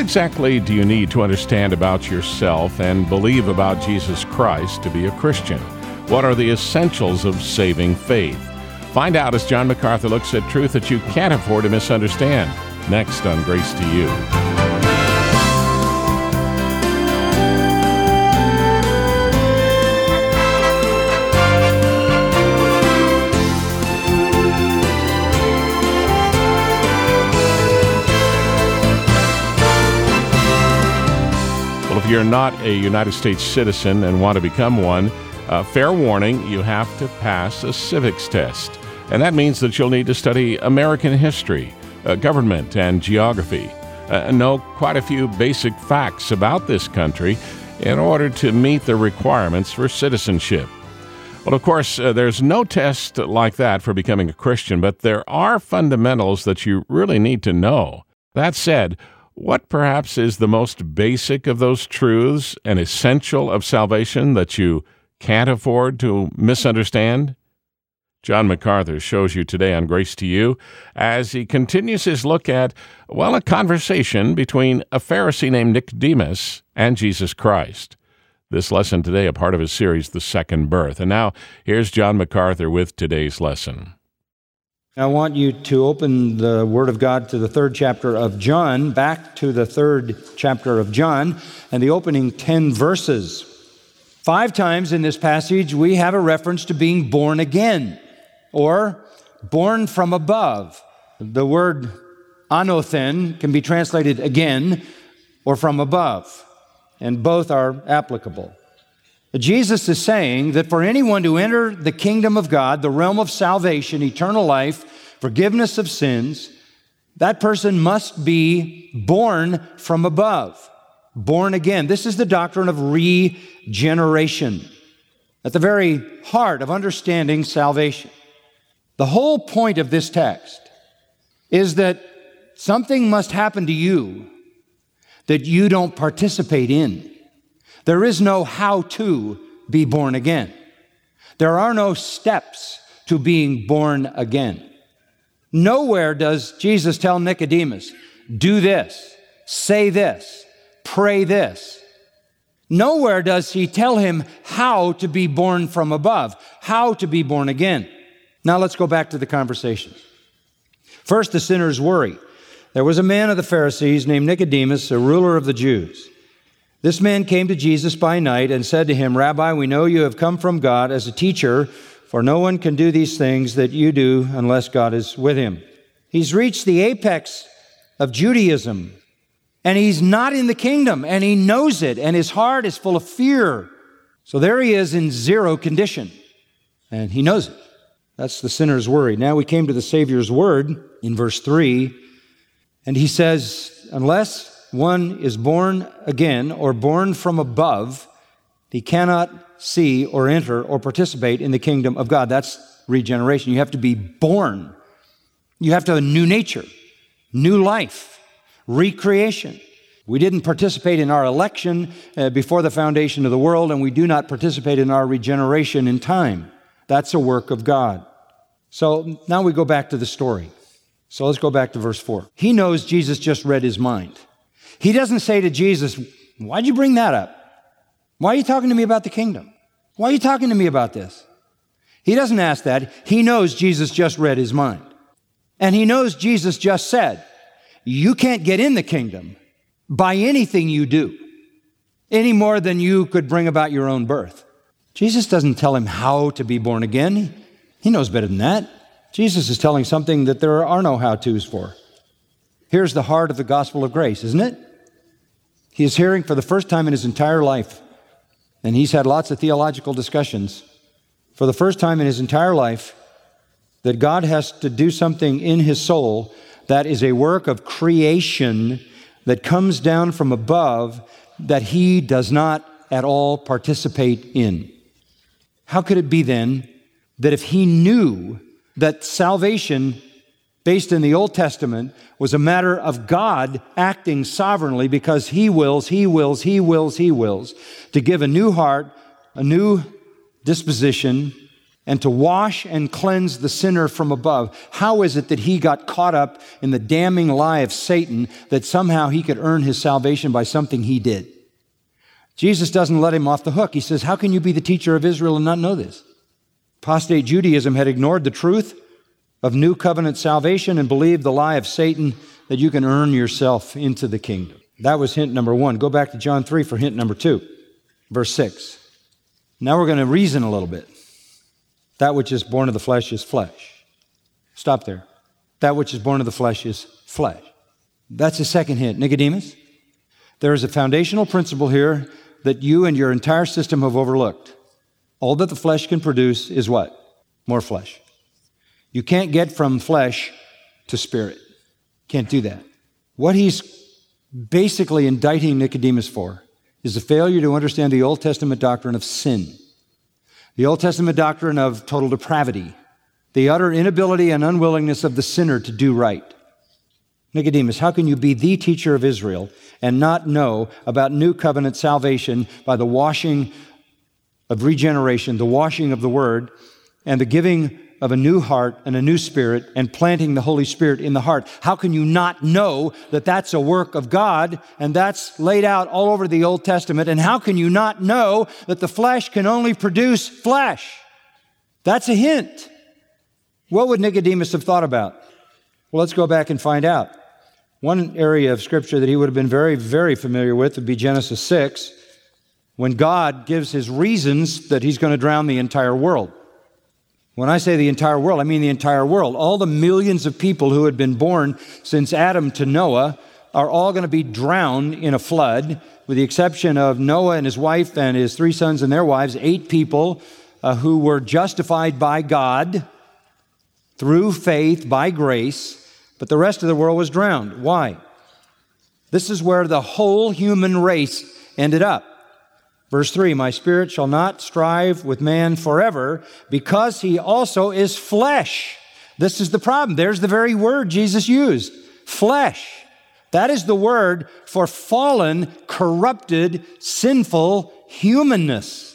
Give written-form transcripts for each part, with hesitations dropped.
exactly do you need to understand about yourself and believe about Jesus Christ to be a Christian? What are the essentials of saving faith? Find out as John MacArthur looks at truth that you can't afford to misunderstand. Next on Grace to You. Well, if you're not a United States citizen and want to become one, fair warning, you have to pass a civics test. And that means that you'll need to study American history, government, and geography. Know quite a few basic facts about this country in order to meet the requirements for citizenship. Well, of course, there's no test like that for becoming a Christian, but there are fundamentals that you really need to know. That said, what perhaps is the most basic of those truths and essential of salvation that you can't afford to misunderstand? John MacArthur shows you today on Grace to You as he continues his look at, well, a conversation between a Pharisee named Nicodemus and Jesus Christ. This lesson today, a part of his series, The Second Birth. And now, here's John MacArthur with today's lesson. I want you to open the Word of God to the 3rd chapter of John, back to the 3rd chapter of John, and the opening 10 verses. 5 times in this passage, we have a reference to being born again, or born from above. The word anothen can be translated again or from above, and both are applicable. Jesus is saying that for anyone to enter the kingdom of God, the realm of salvation, eternal life, forgiveness of sins, that person must be born from above, born again. This is the doctrine of regeneration, at the very heart of understanding salvation. The whole point of this text is that something must happen to you that you don't participate in. There is no how to be born again. There are no steps to being born again. Nowhere does Jesus tell Nicodemus, do this, say this, pray this. Nowhere does he tell him how to be born from above, how to be born again. Now let's go back to the conversation. First, the sinner's worry. There was a man of the Pharisees named Nicodemus, a ruler of the Jews. This man came to Jesus by night and said to him, Rabbi, we know you have come from God as a teacher, for no one can do these things that you do unless God is with him. He's reached the apex of Judaism, and he's not in the kingdom, and he knows it, and his heart is full of fear. So there he is in zero condition, and he knows it. That's the sinner's worry. Now we came to the Savior's word in verse 3, and he says, unless one is born again or born from above, he cannot see or enter or participate in the kingdom of God. That's regeneration. You have to be born. You have to have a new nature, new life, recreation. We didn't participate in our election before the foundation of the world, and we do not participate in our regeneration in time. That's a work of God. So now we go back to the story. So let's go back to verse 4. He knows Jesus just read his mind. He doesn't say to Jesus, why'd you bring that up? Why are you talking to me about the kingdom? Why are you talking to me about this? He doesn't ask that. He knows Jesus just read his mind. And he knows Jesus just said, you can't get in the kingdom by anything you do, any more than you could bring about your own birth. Jesus doesn't tell him how to be born again. He knows better than that. Jesus is telling something that there are no how-tos for. Here's the heart of the gospel of grace, isn't it? He is hearing for the first time in his entire life, and he's had lots of theological discussions, for the first time in his entire life, that God has to do something in his soul that is a work of creation that comes down from above that he does not at all participate in. How could it be then that if he knew that salvation based in the Old Testament was a matter of God acting sovereignly because He wills to give a new heart, a new disposition, and to wash and cleanse the sinner from above. How is it that he got caught up in the damning lie of Satan that somehow he could earn his salvation by something he did? Jesus doesn't let him off the hook. He says, how can you be the teacher of Israel and not know this? Apostate Judaism had ignored the truth of new covenant salvation and believed the lie of Satan that you can earn yourself into the kingdom. That was hint number 1. Go back to John 3 for hint number 2, verse 6. Now we're going to reason a little bit. That which is born of the flesh is flesh. Stop there. That which is born of the flesh is flesh. That's the second hint. Nicodemus, there is a foundational principle here that you and your entire system have overlooked. All that the flesh can produce is what? More flesh. You can't get from flesh to spirit. Can't do that. What he's basically indicting Nicodemus for is the failure to understand the Old Testament doctrine of sin, the Old Testament doctrine of total depravity, the utter inability and unwillingness of the sinner to do right. Nicodemus, how can you be the teacher of Israel and not know about new covenant salvation by the washing of regeneration, the washing of the Word, and the giving of a new heart and a new spirit and planting the Holy Spirit in the heart? How can you not know that that's a work of God and that's laid out all over the Old Testament? And how can you not know that the flesh can only produce flesh? That's a hint. What would Nicodemus have thought about? Well, let's go back and find out. One area of Scripture that he would have been very, very familiar with would be Genesis 6, when God gives his reasons that he's going to drown the entire world. When I say the entire world, I mean the entire world. All the millions of people who had been born since Adam to Noah are all going to be drowned in a flood, with the exception of Noah and his wife and his 3 sons and their wives, 8 people who were justified by God through faith, by grace, but the rest of the world was drowned. Why? This is where the whole human race ended up. Verse 3, my spirit shall not strive with man forever, because he also is flesh. This is the problem. There's the very word Jesus used, flesh. That is the word for fallen, corrupted, sinful humanness.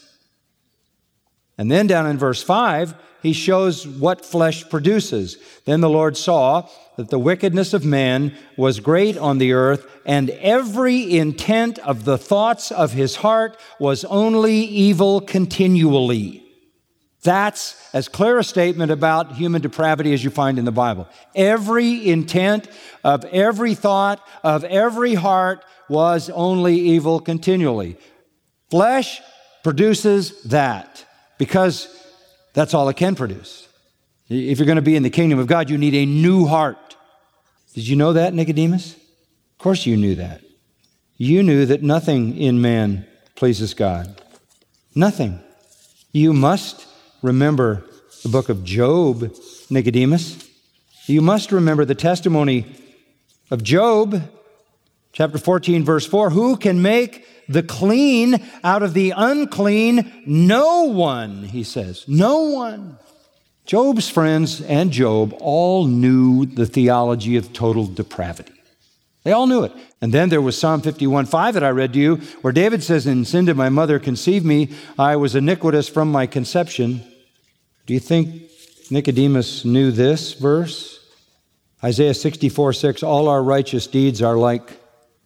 And then down in verse 5, he shows what flesh produces. Then the Lord saw that the wickedness of man was great on the earth, and every intent of the thoughts of his heart was only evil continually. That's as clear a statement about human depravity as you find in the Bible. Every intent of every thought of every heart was only evil continually. Flesh produces that because that's all it can produce. If you're going to be in the kingdom of God, you need a new heart. Did you know that, Nicodemus? Of course you knew that. You knew that nothing in man pleases God. Nothing. You must remember the book of Job, Nicodemus. You must remember the testimony of Job, chapter 14, verse 4. Who can make the clean out of the unclean? No one, he says. No one. Job's friends and Job all knew the theology of total depravity. They all knew it. And then there was Psalm 51:5 that I read to you, where David says, in sin did my mother conceive me. I was iniquitous from my conception. Do you think Nicodemus knew this verse? Isaiah 64:6, all our righteous deeds are like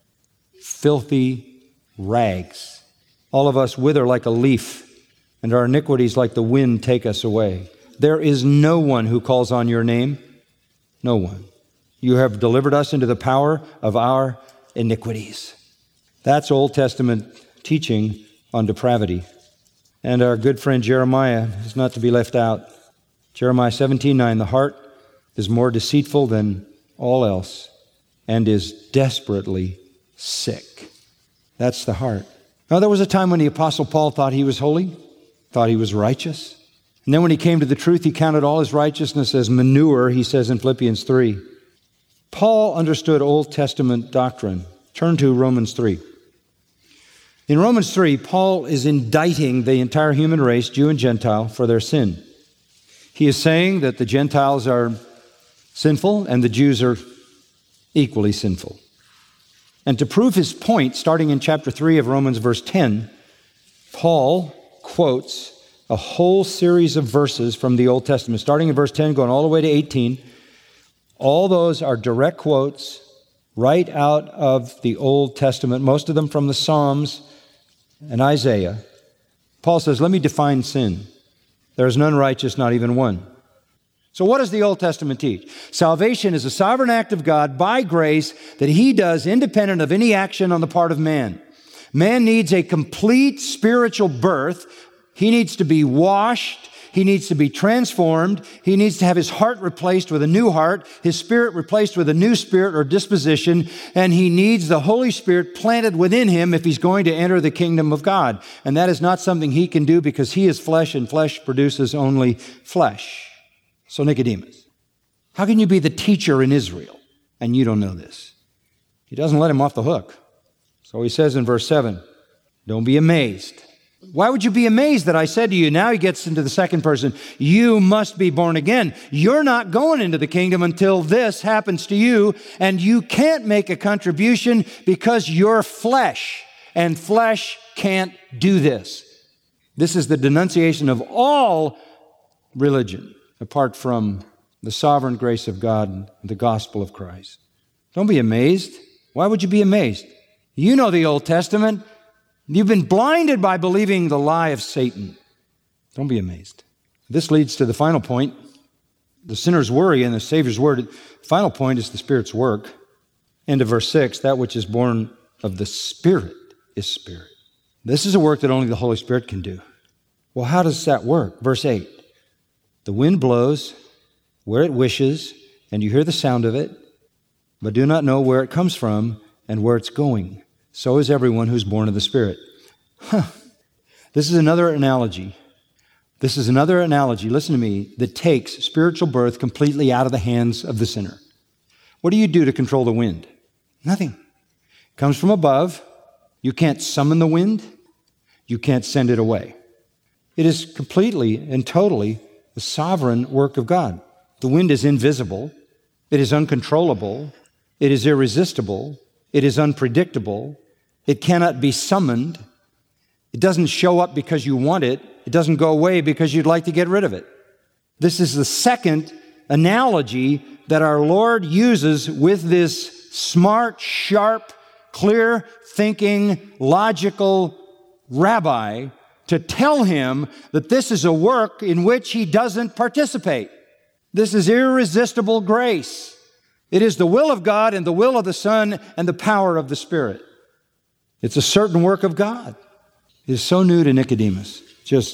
filthy rags. All of us wither like a leaf, and our iniquities like the wind take us away. There is no one who calls on your name. No one. You have delivered us into the power of our iniquities. That's Old Testament teaching on depravity. And our good friend Jeremiah is not to be left out. Jeremiah 17:9, the heart is more deceitful than all else and is desperately sick. That's the heart. Now, there was a time when the Apostle Paul thought he was holy, thought he was righteous. And then when he came to the truth, he counted all his righteousness as manure, he says in Philippians 3. Paul understood Old Testament doctrine. Turn to Romans 3. In Romans 3, Paul is indicting the entire human race, Jew and Gentile, for their sin. He is saying that the Gentiles are sinful and the Jews are equally sinful. And to prove his point, starting in chapter 3 of Romans verse 10, Paul quotes a whole series of verses from the Old Testament, starting in verse 10, going all the way to 18. All those are direct quotes right out of the Old Testament, most of them from the Psalms and Isaiah. Paul says, let me define sin. There is none righteous, not even one. So what does the Old Testament teach? Salvation is a sovereign act of God by grace that He does independent of any action on the part of man. Man needs a complete spiritual birth. He needs to be washed. He needs to be transformed. He needs to have his heart replaced with a new heart, his spirit replaced with a new spirit or disposition, and he needs the Holy Spirit planted within him if he's going to enter the kingdom of God. And that is not something he can do because he is flesh, and flesh produces only flesh. So Nicodemus, how can you be the teacher in Israel and you don't know this? He doesn't let him off the hook. So he says in verse 7, don't be amazed. Why would you be amazed that I said to you? Now he gets into the second person. You must be born again. You're not going into the kingdom until this happens to you, and you can't make a contribution because you're flesh, and flesh can't do this. This is the denunciation of all religion apart from the sovereign grace of God and the gospel of Christ. Don't be amazed. Why would you be amazed? You know the Old Testament. You've been blinded by believing the lie of Satan. Don't be amazed. This leads to the final point. The sinner's worry and the Savior's word. The final point is the Spirit's work. End of verse 6, that which is born of the Spirit is spirit. This is a work that only the Holy Spirit can do. Well, how does that work? Verse 8, the wind blows where it wishes, and you hear the sound of it, but do not know where it comes from and where it's going. So is everyone who's born of the Spirit. This is another analogy. Listen to me, that takes spiritual birth completely out of the hands of the sinner. What do you do to control the wind? Nothing. It comes from above. You can't summon the wind. You can't send it away. It is completely and totally the sovereign work of God. The wind is invisible. It is uncontrollable. It is irresistible. It is unpredictable. It cannot be summoned. It doesn't show up because you want it. It doesn't go away because you'd like to get rid of it. This is the second analogy that our Lord uses with this smart, sharp, clear-thinking, logical rabbi to tell him that this is a work in which he doesn't participate. This is irresistible grace. It is the will of God and the will of the Son and the power of the Spirit. It's a certain work of God. It is so new to Nicodemus, just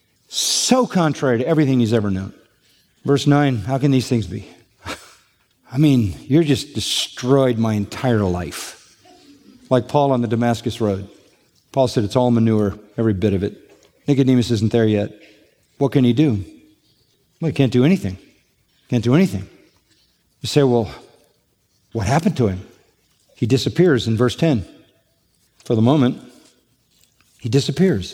so contrary to everything he's ever known. Verse 9, how can these things be? I mean, you're just destroyed my entire life. Like Paul on the Damascus Road. Paul said it's all manure, every bit of it. Nicodemus isn't there yet. What can he do? Well, he can't do anything. Can't do anything. You say, well, what happened to him? He disappears in verse 10. For the moment, he disappears.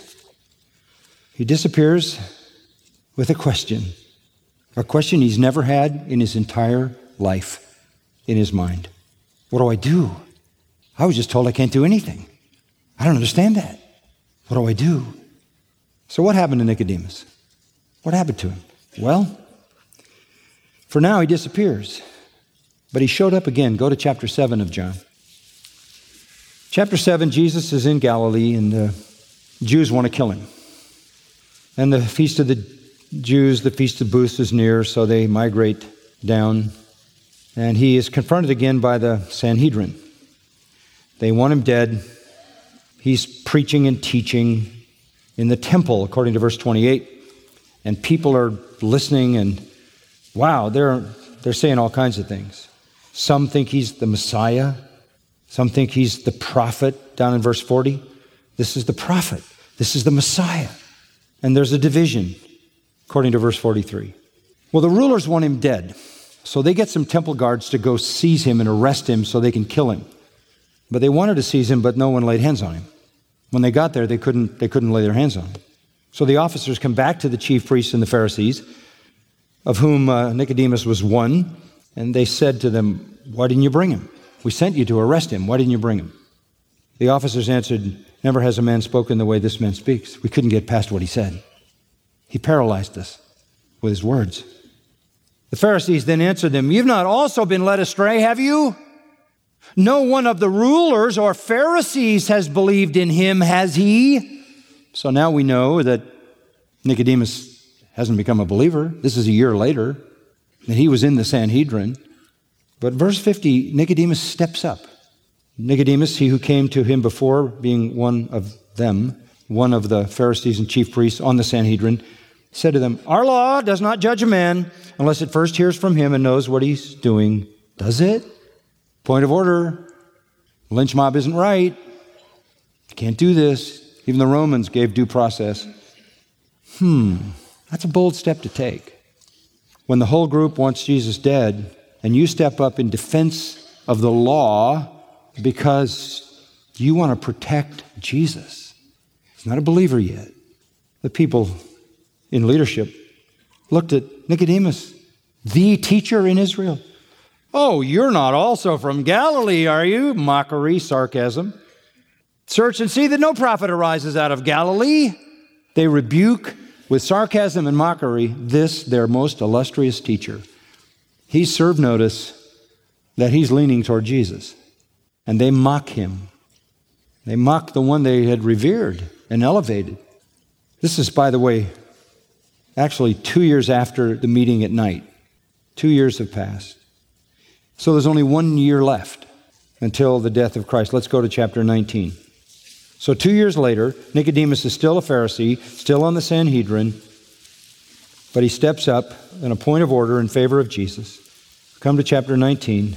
He disappears with a question he's never had in his entire life in his mind. What do I do? I was just told I can't do anything. I don't understand that. What do I do? So what happened to Nicodemus? What happened to him? Well, for now he disappears. But he showed up again. Go to chapter 7 of John. Chapter 7, Jesus is in Galilee, and the Jews want to kill him. And the feast of the Jews, the Feast of Booths, is near, so they migrate down. And he is confronted again by the Sanhedrin. They want him dead. He's preaching and teaching in the temple, according to verse 28. And people are listening, and wow, they're saying all kinds of things. Some think he's the Messiah. Some think he's the prophet, down in verse 40. This is the prophet. This is the Messiah. And there's a division, according to verse 43. Well, the rulers want him dead. So they get some temple guards to go seize him and arrest him so they can kill him. But they wanted to seize him, but no one laid hands on him. When they got there, they couldn't lay their hands on him. So the officers come back to the chief priests and the Pharisees, of whom Nicodemus was one, and they said to them, why didn't you bring him? We sent you to arrest him. Why didn't you bring him? The officers answered, never has a man spoken the way this man speaks. We couldn't get past what he said. He paralyzed us with his words. The Pharisees then answered them, "You've not also been led astray, have you? No one of the rulers or Pharisees has believed in him, has he?" So now we know that Nicodemus hasn't become a believer. This is a year later, that he was in the Sanhedrin. But verse 50, Nicodemus steps up. Nicodemus, he who came to him before, being one of them, one of the Pharisees and chief priests on the Sanhedrin, said to them, "Our law does not judge a man unless it first hears from him and knows what he's doing. Does it? Point of order. Lynch mob isn't right. You can't do this." Even the Romans gave due process. That's a bold step to take. When the whole group wants Jesus dead, and you step up in defense of the law because you want to protect Jesus. He's not a believer yet. The people in leadership looked at Nicodemus, the teacher in Israel. "Oh, you're not also from Galilee, are you?" Mockery, sarcasm. "Search and see that no prophet arises out of Galilee." They rebuke with sarcasm and mockery this, their most illustrious teacher. He served notice that he's leaning toward Jesus. And they mock him. They mock the one they had revered and elevated. This is, by the way, actually 2 years after the meeting at night. 2 years have passed. So there's only 1 year left until the death of Christ. Let's go to chapter 19. So 2 years later, Nicodemus is still a Pharisee, still on the Sanhedrin, but he steps up in a point of order in favor of Jesus. Come to chapter 19.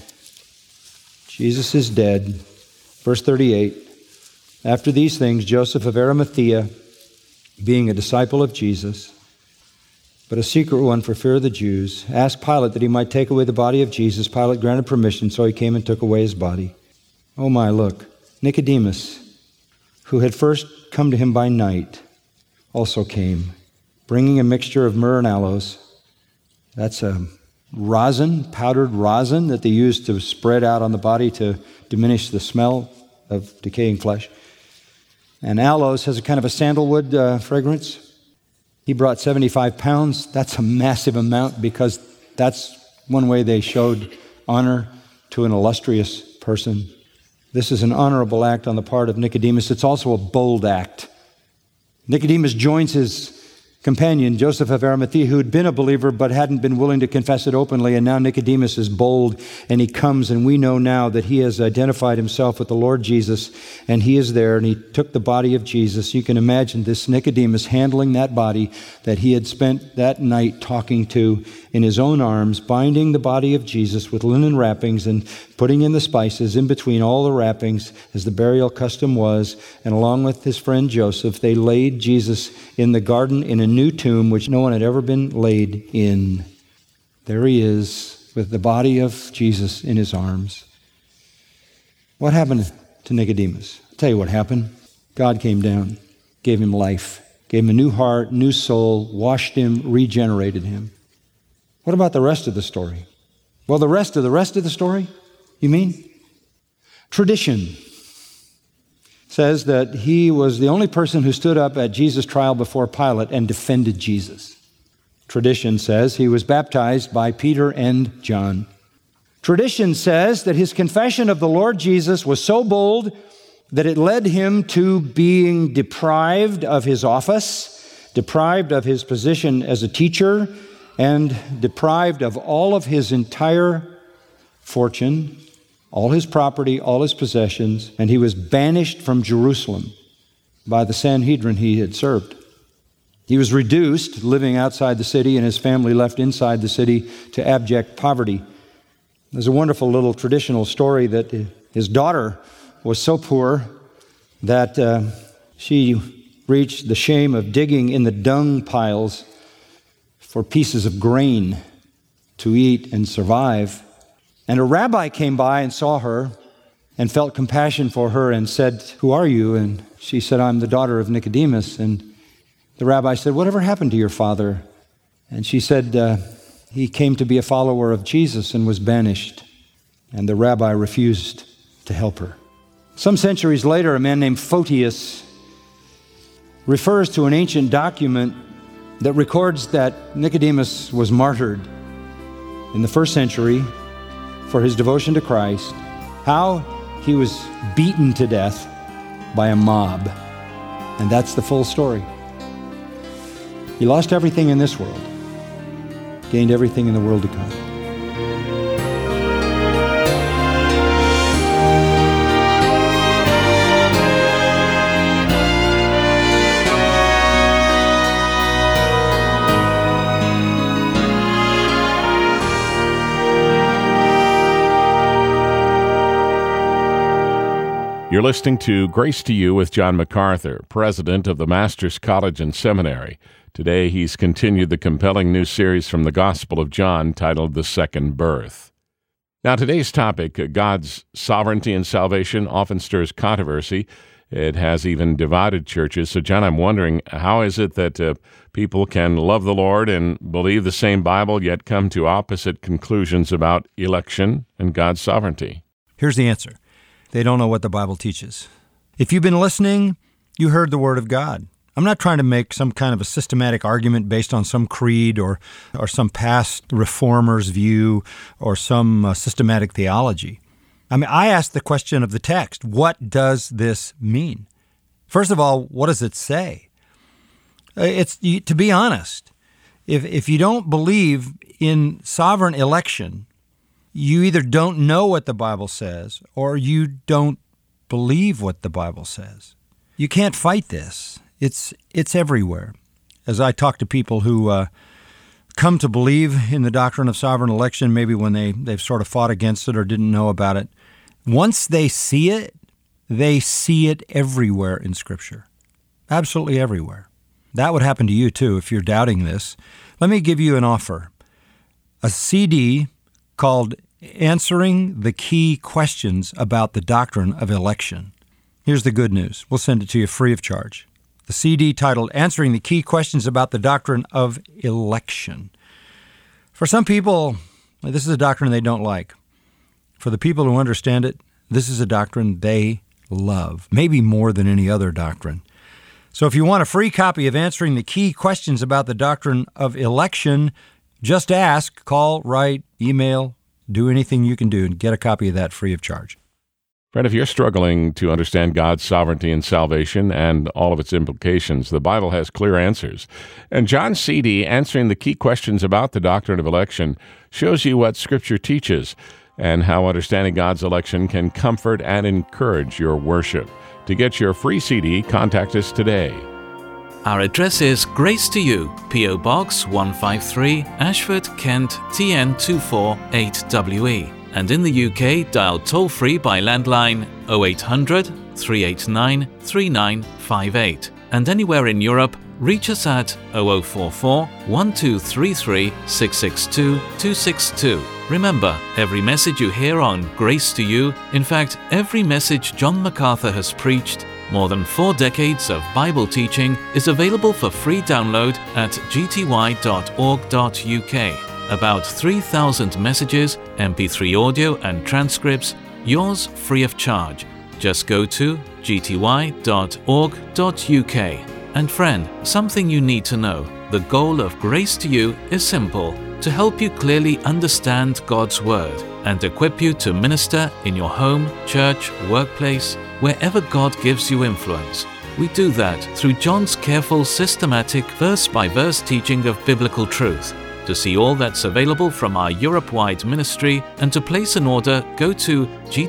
Jesus is dead. Verse 38. After these things, Joseph of Arimathea, being a disciple of Jesus, but a secret one for fear of the Jews, asked Pilate that he might take away the body of Jesus. Pilate granted permission, so he came and took away his body. Oh my, look. Nicodemus, who had first come to him by night, also came, bringing a mixture of myrrh and aloes. That's a rosin, powdered rosin that they used to spread out on the body to diminish the smell of decaying flesh. And aloes has a kind of a sandalwood fragrance. He brought 75 pounds. That's a massive amount because that's one way they showed honor to an illustrious person. This is an honorable act on the part of Nicodemus. It's also a bold act. Nicodemus joins his companion, Joseph of Arimathea, who had been a believer but hadn't been willing to confess it openly, and now Nicodemus is bold, and he comes, and we know now that he has identified himself with the Lord Jesus, and he is there, and he took the body of Jesus. You can imagine this Nicodemus handling that body that he had spent that night talking to in his own arms, binding the body of Jesus with linen wrappings and putting in the spices in between all the wrappings, as the burial custom was, and along with his friend Joseph, they laid Jesus in the garden in a new tomb which no one had ever been laid in. There he is with the body of Jesus in his arms. What happened to Nicodemus? I'll tell you what happened. God came down, gave him life, gave him a new heart, new soul, washed him, regenerated him. What about the rest of the story? Well, the rest of the story, you mean? Tradition says that he was the only person who stood up at Jesus' trial before Pilate and defended Jesus. Tradition says he was baptized by Peter and John. Tradition says that his confession of the Lord Jesus was so bold that it led him to being deprived of his office, deprived of his position as a teacher, and deprived of all of his entire fortune, all his property, all his possessions, and he was banished from Jerusalem by the Sanhedrin he had served. He was reduced, living outside the city, and his family left inside the city to abject poverty. There's a wonderful little traditional story that his daughter was so poor that she reached the shame of digging in the dung piles for pieces of grain to eat and survive. And a rabbi came by and saw her and felt compassion for her and said, "Who are you?" And she said, "I'm the daughter of Nicodemus." And the rabbi said, "Whatever happened to your father?" And she said, "He came to be a follower of Jesus and was banished." And the rabbi refused to help her. Some centuries later, a man named Photius refers to an ancient document that records that Nicodemus was martyred in the first century for his devotion to Christ, how he was beaten to death by a mob. And that's the full story. He lost everything in this world, gained everything in the world to come. You're listening to Grace to You with John MacArthur, president of the Master's College and Seminary. Today, he's continued the compelling new series from the Gospel of John titled The Second Birth. Now, today's topic, God's sovereignty and salvation, often stirs controversy. It has even divided churches. So, John, I'm wondering, how is it that people can love the Lord and believe the same Bible, yet come to opposite conclusions about election and God's sovereignty? Here's the answer. They don't know what the Bible teaches. If you've been listening, you heard the Word of God. I'm not trying to make some kind of a systematic argument based on some creed or some past reformer's view or some systematic theology. I asked the question of the text, what does this mean? First of all, what does it say? To be honest, if you don't believe in sovereign election, you either don't know what the Bible says or you don't believe what the Bible says. You can't fight this. It's everywhere. As I talk to people who come to believe in the doctrine of sovereign election, maybe when they've sort of fought against it or didn't know about it, once they see it everywhere in Scripture. Absolutely everywhere. That would happen to you too if you're doubting this. Let me give you an offer. A CD called Answering the Key Questions About the Doctrine of Election. Here's the good news. We'll send it to you free of charge. The CD titled Answering the Key Questions About the Doctrine of Election. For some people, this is a doctrine they don't like. For the people who understand it, this is a doctrine they love, maybe more than any other doctrine. So if you want a free copy of Answering the Key Questions About the Doctrine of Election, just ask, call, write, email, do anything you can do and get a copy of that free of charge. Friend, if you're struggling to understand God's sovereignty and salvation and all of its implications, the Bible has clear answers. And John's CD, Answering the Key Questions About the Doctrine of Election, shows you what Scripture teaches and how understanding God's election can comfort and encourage your worship. To get your free CD, contact us today. Our address is Grace to You, P.O. Box 153, Ashford, Kent, TN 248WE. And in the UK, dial toll-free by landline 0800 389 3958. And anywhere in Europe, reach us at 0044 1233 662 262. Remember, every message you hear on Grace to You, in fact, every message John MacArthur has preached, more than 4 decades of Bible teaching, is available for free download at gty.org.uk. About 3,000 messages, MP3 audio and transcripts, yours free of charge. Just go to gty.org.uk. And friend, something you need to know. The goal of Grace to You is simple: to help you clearly understand God's Word and equip you to minister in your home, church, workplace, wherever God gives you influence. We do that through John's careful, systematic, verse-by-verse teaching of biblical truth. To see all that's available from our Europe-wide ministry and to place an order, go to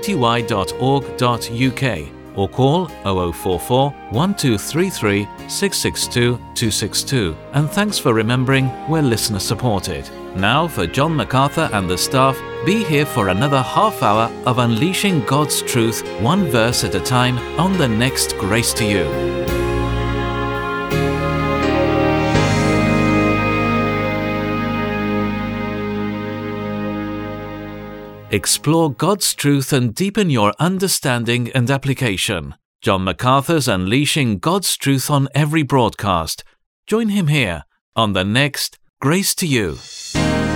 gty.org.uk or call 0044 1233 662 262. And thanks for remembering we're listener supported. Now for John MacArthur and the staff, be here for another half hour of unleashing God's truth, one verse at a time, on the next Grace to You. Explore God's truth and deepen your understanding and application. John MacArthur's Unleashing God's Truth on every broadcast. Join him here on the next Grace to You.